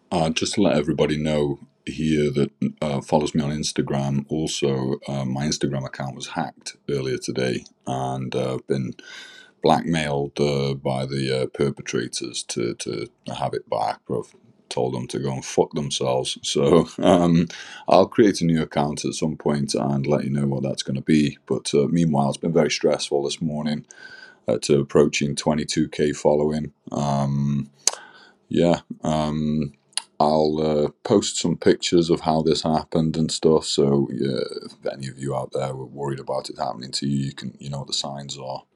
Just to let everybody know here that follows me on Instagram, also, my Instagram account was hacked earlier today, and I've been blackmailed by the perpetrators to have it back. I've told them to go and fuck themselves. So I'll create a new account at some point and let you know what that's going to be. But meanwhile, it's been very stressful this morning to approaching 22k following. Yeah. I'll post some pictures of how this happened and stuff. So yeah, if any of you out there were worried about it happening to you, you know what the signs are.